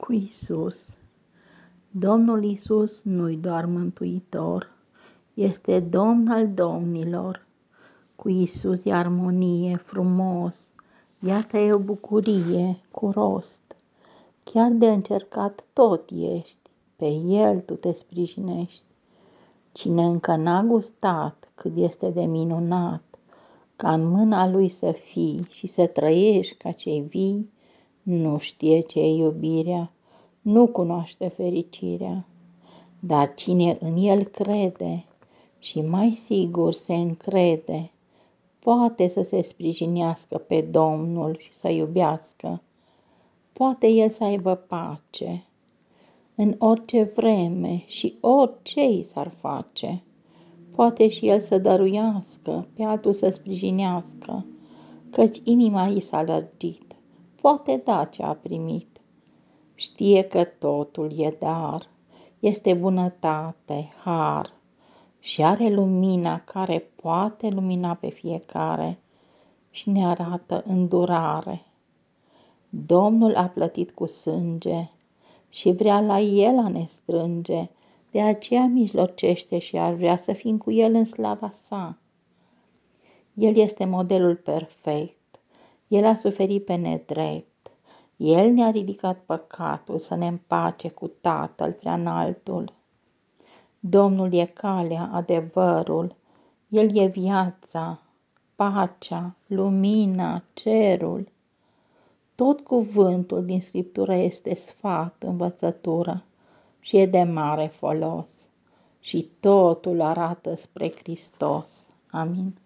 cu Isus. Domnul Isus nu-i doar mântuitor, este Domn al domnilor. Cu Isus e armonie, frumos, viața e o bucurie, cu rost. Chiar de încercat tot ești, pe El tu te sprijinești. Cine încă n-a gustat cât este de minunat, ca în mâna Lui să fii și să trăiești ca cei vii, nu știe ce-i iubirea, nu cunoaște fericirea. Dar cine în El crede și mai sigur se încrede, poate să se sprijinească pe Domnul și să iubească. Poate El să aibă pace în orice vreme și orice i s-ar face. Poate și El să dăruiască, pe altul să sprijinească, căci inima i s-a lărgit, poate da ce a primit. Știe că totul e dar, este bunătate, har și are lumina care poate lumina pe fiecare și ne arată îndurare. Domnul a plătit cu sânge și vrea la El a ne strânge, de aceea mijlocește și ar vrea să fim cu El în slava sa. El este modelul perfect, El a suferit pe nedrept, El ne-a ridicat păcatul să ne împace cu Tatăl Preaînaltul. Domnul e calea, adevărul, El e viața, pacea, lumina, cerul. Tot cuvântul din Scriptură este sfat, învățătură și e de mare folos și totul arată spre Hristos. Amin.